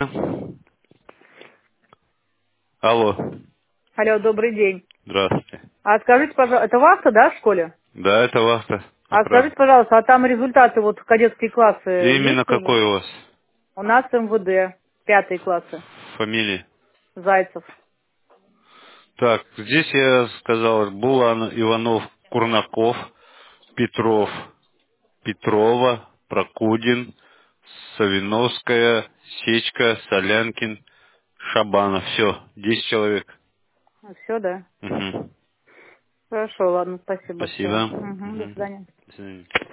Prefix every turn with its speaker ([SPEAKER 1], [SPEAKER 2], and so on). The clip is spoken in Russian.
[SPEAKER 1] Алло,
[SPEAKER 2] Алло, добрый день.
[SPEAKER 1] здравствуйте.
[SPEAKER 2] А скажите, пожалуйста, это вахта, да, в школе?
[SPEAKER 1] Да, это вахта.
[SPEAKER 2] А скажите, пожалуйста, а там результаты, вот кадетские классы
[SPEAKER 1] Именно
[SPEAKER 2] есть уже?
[SPEAKER 1] какой у вас
[SPEAKER 2] У нас МВД, пятые классы,
[SPEAKER 1] фамилия?
[SPEAKER 2] Зайцев.
[SPEAKER 1] Так, здесь я сказал Булан, Иванов, Курнаков, Петров, Петрова, Прокудин, Савиновская, Сечка, Солянкин, Шабанов. Все, 10 человек.
[SPEAKER 2] Все, да?
[SPEAKER 1] Мгм.
[SPEAKER 2] Хорошо, ладно, спасибо большое.
[SPEAKER 1] Спасибо.
[SPEAKER 2] Угу, до
[SPEAKER 1] Мгм.
[SPEAKER 2] свидания.
[SPEAKER 1] До свидания.